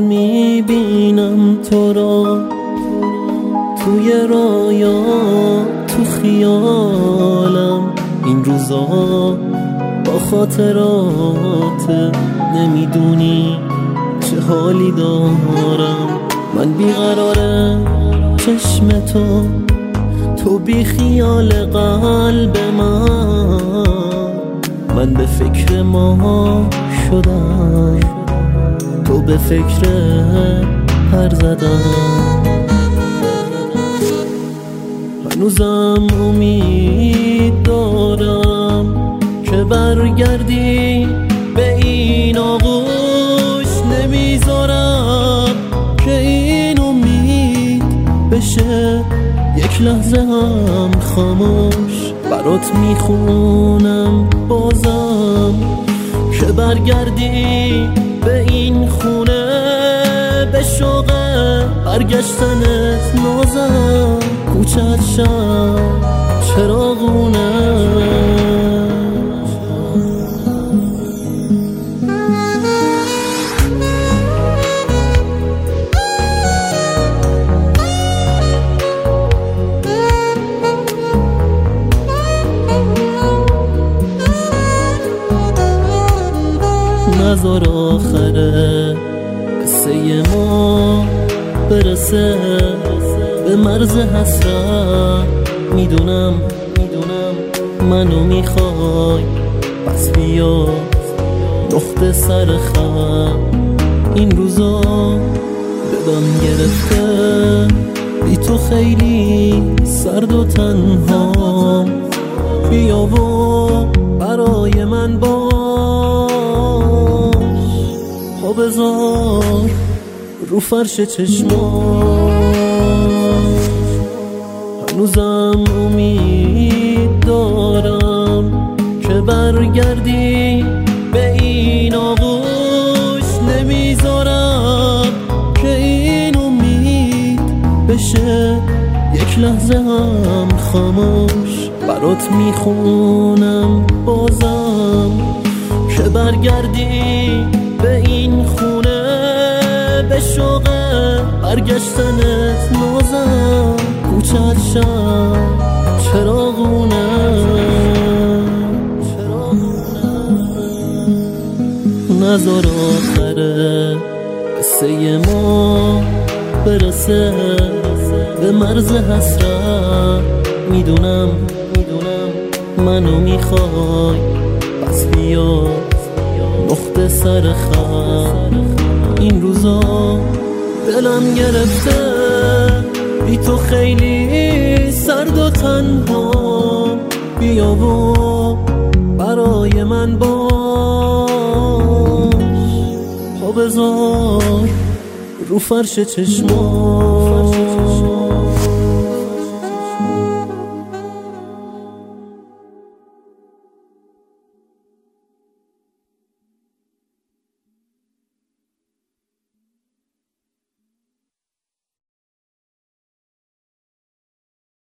میبینم تو را توی رویا، تو خیالم این روزا با خاطرات. نمیدونی چه حالی دارم، من بیقرارم چشم تو بی خیال قلب من به فکر ما شدم، تو به فکر پر زدم. هنوزم امید دارم که برگردی به این آغوش. نمیذارم که این امید بشه یک لحظه هم خاموش. برات میخونم بازم که برگردی به این خونه، به شوق برگشتنت نازم. کوچت شم چراغونه، نذار آخره قصه ما برسه به مرز حسرت. میدونم منو میخوای، پس بیا نقطه سر خط. این روزا دلم گرفته، بی تو خیلی سرد و تنها. بیا و برای من باش، پا بذار رو فرش چشمات. هنوزم امید دارم که برگردی به این آغوش. نمیذارم که این امید بشه یک لحظه هم خاموش. برات میخونم بازم که برگردی به این خونه، به شوق برگشتنت نازم. کوچت شم چراغونه، نذار آخره قصه ما برسه به مرز حسرت. میدونم منو میخوای، پس بیا نقطه سر خط. این روزا دلم گرفته، بی تو خیلی سرد و تنها. بیا و برای من باش، پا بذار رو فرش چشمات.